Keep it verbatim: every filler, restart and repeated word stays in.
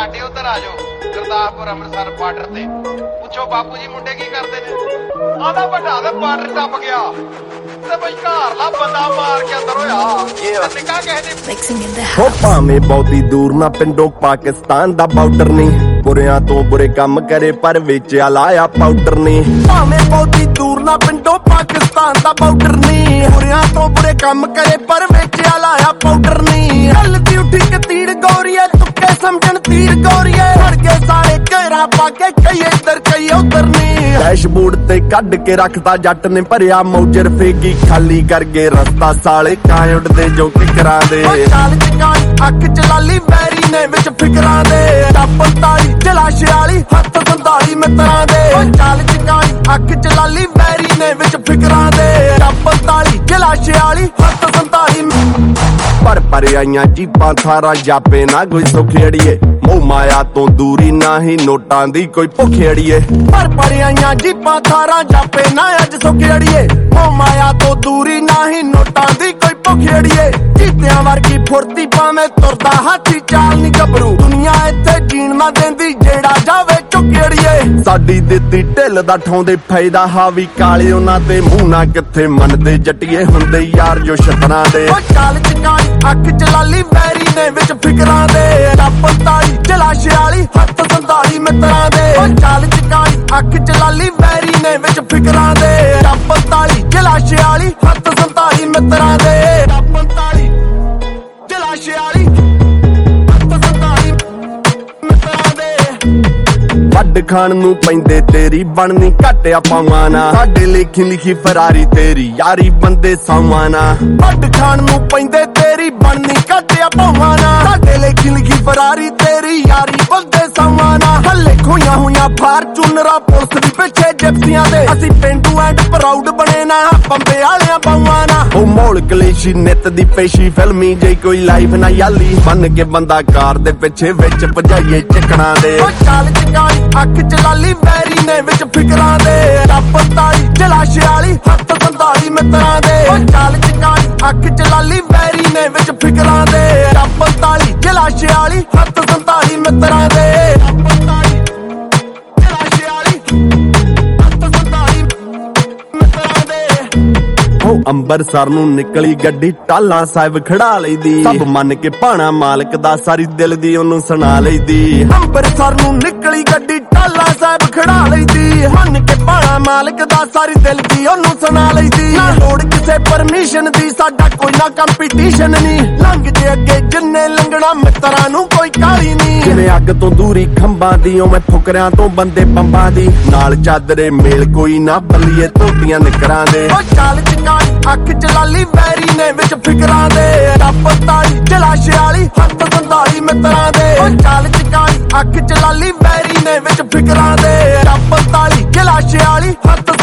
ਸਾਡੇ ਉਧਰ ਆ ਜਾਓ ਗੁਰਦਾਸਪੁਰ ਅੰਮ੍ਰਿਤਸਰ ਬਾਰਡਰ ਤੇ ਪੁੱਛੋ ਬਾਪੂ ਜੀ ਮੁੰਡੇ ਕੀ ਕਰਦੇ ਨੇ ਆਂਦਾ ਵੱਡਾ ਤੇ ਬਾਰਡਰ ਟੱਪ ਗਿਆ ਤੇ ਬਈ ਘਰਲਾ ਬੰਦਾ ਮਾਰ ਕੇ ਅੰਦਰ ਹੋਇਆ ਨਿੱਕਾ ਕਿਸੇ ਨੇ ਹੋ ਭਾਵੇਂ ਬਹੁਤੀ ਦੂਰ ਨਾ ਪਿੰਡੋਂ ਪਾਕਿਸਤਾਨ ਦਾ ਬਾਰਡਰ ਨਹੀਂ ਬੁਰਿਆਂ ਤੋਂ ਬੁਰੇ ਕੰਮ ਕਰੇ ਪਰ ਵੇਚਿਆ ਲਾਇਆ ਪਾਊਡਰ ਨਹੀਂ ਭਾਵੇਂ ਬਹੁਤੀ ਦੂਰ ਨਾ ਪਿੰਡੋਂ ਪਾਕਿਸਤਾਨ ਦਾ ਬਾਰਡਰ ਨਹੀਂ ਬੁਰਿਆਂ ਤੋਂ ਬੁਰੇ ਕੰਮ ਕਰੇ ਪਰ ਵੇਚਿਆ ਲਾਇਆ ਪਾਊਡਰ ਨਹੀਂ ਗੱਲ ਦੀ ਉੱਠੀ ਕਿ ਤੀਰ ਗੌਰੀਏ ਤੁੱਕੇ ਸਮਝਣ ਤੀਰ ਗੌਰੀਏ ਫੜ ਕੇ ਸਾਰੇ ਘੇਰਾ ਪਾ ਕੇ ਕਈ ਇੱਧਰ ਕਈ ਉਧਰ ਨਹੀਂ ਡੈਸ਼ਬੋਰਡ ਤੇ ਕੱਢ ਕੇ ਰੱਖਦਾ ਜੱਟ ਨੇ ਭਰਿਆ ਮੌਜਰ ਫੇਗੀ ਖਾਲੀ ਕਰਕੇ ਰਸਤਾ ਸਾਲੇ ਕਾਂ ਉੱਡਦੇ ਜੋ ਫਿਕਰਾਂ ਦੇ ਚਾਲ ਚਕਾਈ ਅੱਖ ਚ ਲਾਲੀ ਵੈਰੀ ਨੇ ਵਿੱਚ ਫਿਕਰਾਂ ਦੇ ਪੰਤਾਲੀ ਜਲਾਸ਼ ਵਾਲੀ ਹੱਥ ਸੰਤਾਲੀ ਮਿੱਤਰਾਂ ਦੇ ਚਾਲ ਚਕਾਈ ਅੱਖ ਚ ਲਾਲੀ ਵੈਰੀ ਨੇ ਵਿੱਚ ਫਿਕਰਾਂ ਦੇ ਪੰਤਾਲੀ ਜਲਾਸ਼ ਵਾਲੀ ਹੱਥ ਸੰਤਾਲੀ ਪਰ ਪਰ ਆਈਆਂ ਜੀਪਾਂ ਸਾਰਾ ਜਾਪੇ ਨਾ ਕੋਈ ਸੁਖੇੜੀਏ ਮੋਹ ਮਾਇਆ ਤੋਂ ਦੂਰੀ ਨਾ ਹੀ ਨੋਟਾਂ ਦੀ ਕੋਈ ਭੁਖੇੜੀਏ ਪਰ ਪਰ ਆਈਆਂ ਜੀਪਾਂ ਸਾਰਾ ਜਾਪੇ ਨਾ ਅੱਜ ਸੁਖੇੜੀਏ ਮੋਹ ਮਾਇਆ ਤੋਂ ਦੂਰੀ ਨਾ ਹੀ ਨੋਟਾਂ ਦੀ ਕੋਈ ਭੁਖੇੜੀਏ ਚੀਤਿਆਂ ਵਰਗੀ ਫੁਰਤੀ ਪਾਵੇਂ ਤੁਰਦਾ ਹਾਥੀ ਚਾਲ ਨੀ ਗੱਭਰੂ ਦੁਨੀਆ ਇੱਥੇ ਜੀਣ ਨਾ ਦਿੰਦੀ ਜਿਹੜਾ ਜਾਵੇ ਝੁਕੇੜੀਏ ਸਾਡੀ ਦਿੱਤੀ ਢਿੱਲ ਦਾ ਠਾਉਂਦੇ ਫਾਇਦਾ ਹਾਵੀ ਕਾਲੇ ਉਹਨਾਂ ਤੇ ਮੂੰਹ ਨਾ ਕਿੱਥੇ ਮੰਨਦੇ ਜੱਟੀਏ ਹੁੰਦੇ ਯਾਰ ਜੋ ਛਤਰਾਂ ਦੇ ਚਾਲ ਚਕਾਈ ਅੱਖ ਚ ਲਾਲੀ ਵੈਰੀ ਨੇ ਵਿੱਚ ਫਿਕਰਾਂ ਦੇ ਪੰਤਾਲੀ ਜਲਾਸ਼ ਵਾਲੀ ਹੱਥ ਸੰਤਾਲੀ ਮਿੱਤਰਾਂ ਦੇ ਚਾਲ ਚਕਾਈ ਅੱਖ ਚ ਲਾਲੀ ਵੈਰੀ ਨੇ ਵਿੱਚ ਫਿਕਰਾਂ ਦੇ ਪੰਤਾਲੀ ਜਲਾਸ਼ ਵਾਲੀ ਹੱਥ ਸੰਤਾਲੀ ਮਿੱਤਰਾਂ ਦੇ ਪੰਤਾਲੀ ਜਲਾਸ਼ ਵਾਲੀ ਹੱਥ ਸੰਤਾਲੀ ਮਿੱਤਰਾਂ ਦੇ ਵੱਡ ਖਾਣ ਨੂੰ ਪੈਂਦੇ ਤੇਰੀ ਬਣਨੀ ਘਟਿਆ ਪਾਵਾਂ ਨਾ ਸਾਡੇ ਲਿਖੀ ਲਿਖੀ ਫਰਾਰੀ ਤੇਰੀ ਯਾਰੀ ਬੰਦੇ ਸਾਵਾਂ ਨਾ ਵੱਡ ਖਾਣ ਨੂੰ ਪੈਂਦੇ ਤੇਰੀ ਬਣਨੀ ਘਟਿਆ ਪਾਵਾਂ ਨਾ ਸਾਡੇ ਲਿਖੀ ਲਿਖੀ ਫਰਾਰੀ ਤੇਰੀ ਯਾਰੀ ਬੰਦੇ ਸਾਵਾਂ ਨਾ ਹੱਲੇ ਖੋਈਆਂ ਹੋਈਆਂ ਫਾਰਚੂਨਰਾਂ ਪੁਲਿਸ ਦੀ ਪਿੱਛੇ ਜਿਪਸੀਆਂ ਦੇ ਅਸੀਂ ਪਿੰਡੂ ਐਂਡ ਪ੍ਰਾਊਡ ਬਣੇ ਨਾ ਬੰਬੇ ਵਾਲਿਆਂ ਪਾਵਾਂ ਨਾ ਉਹ ਮੌਲ ਕਲੇਸ਼ੀ ਨਿੱਤ ਦੀ ਪੇਸ਼ੀ ਫਿਲਮੀ ਜੇ ਕੋਈ ਲਾਈਫ ਨਾ ਯਾਲੀ ਬਣ ਕੇ ਬੰਦਾ ਕਾਰ ਦੇ ਪਿੱਛੇ ਵਿੱਚ ਭਜਾਈਏ ਚੱਕਣਾ ਦੇ ਚਾਲ ਚਕਾਈ ਅੱਖ ਚ ਲਾਲੀ ਵੈਰੀ ਨੇ ਵਿੱਚ ਫਿਕਰਾਂ ਦੇ ਪੰਤਾਲੀ ਜਲਾਸ਼ ਵਾਲੀ ਹੱਥ ਸੰਤਾਲੀ ਮਿੱਤਰਾਂ ਦੇ ਚਾਲ ਚਕਾਈ ਅੱਖ ਚ ਲਾਲੀ ਵੈਰੀ ਨੇ ਵਿੱਚ ਫਿਕਰਾਂ ਦੇ ਪੰਤਾਲੀ ਜਲਾਸ਼ ਵਾਲੀ ਹੱਥ ਸੰਤਾਲੀ ਮਿੱਤਰਾਂ ਦੇ ਪੰਤਾਲੀ ਜਲਾਸ਼ ਵਾਲੀ ਹੱਥ ਸੰਤਾਲੀ ਮਿੱਤਰਾਂ ਦੇ ਹੋ ਅੰਬਰਸਰ ਨੂੰ ਨਿਕਲੀ ਗੱਡੀ ਟਾਲਾਂ ਸਾਹਿਬ ਖੜਾ ਲਈਦੀ ਸਭ ਮੰਨ ਕੇ ਭਾਣਾ ਮਾਲਕ ਦਾ ਸਾਰੀ ਦਿਲ ਦੀ ਉਹਨੂੰ ਸੁਣਾ ਲਈਦੀ ਅੰਬਰਸਰ ਨੂੰ ਨਿਕਲੀ ਗੱਡੀ ਟਾਲਾਂ ਸਾਹਿਬ ਖੜਾ ਲਈਦੀ ਮੰਨ ਕੇ ਭਾਣਾ ਮਾਲਕ ਦਾ ਸਾਰੀ ਦਿਲ ਦੀ ਉਹਨੂੰ ਸੁਣਾ ਲਈਦੀ ਨਾ ਲੋੜ ਕਿਸੇ ਪਰਮਿਸ਼ਨ ਦੀ ਸਾਡਾ ਕੋਈ ਨਾ ਕੰਪੀਟੀਸ਼ਨ ਨਹੀਂ ਲੰਘ ਜੇ ਅੱਗੇ ਜਿੰਨੇ ਲੰਘਣਾ ਮਿੱਤਰਾਂ ਨੂੰ ਕੋਈ ਕਾਲੀ ਨਹੀਂ ਜਿਵੇਂ ਅੱਗ ਤੋਂ ਦੂਰੀ ਖੰਭਾਂ ਦੀ ਉਵੇਂ ਫੁਕਰਿਆਂ ਤੋਂ ਬੰਦੇ ਬੰਬਾਂ ਦੀ ਨਾਲ ਚਾਦਰੇ ਮੇਲ ਕੋਈ ਨਾ ਬੱਲੀਏ ਧੋਤੀਆਂ ਨਿਕਰਾਂ ਦੇ ਉਹ ਚਾਲ ਚਕਾਈ ਅੱਖ ਚ ਲਾਲੀ ਵੈਰੀ ਨੇ ਵਿੱਚ ਫਿਕਰਾਂ ਦੇ ਪੰਤਾਲੀ ਜਲਾਸ਼ ਵਾਲੀ ਹੱਥ ਸੰਤਾਲੀ ਮਿੱਤਰਾਂ ਦੇ ਉਹ ਚਾਲ ਚਕਾਈ ਅੱਖ ਚ ਲਾਲੀ ਵੈਰੀ ਨੇ ਵਿੱਚ ਫਿਕਰਾਂ ਦੇ ਪੰਤਾਲੀ ਜਲਾਸ਼ ਵਾਲੀ ਹੱਥ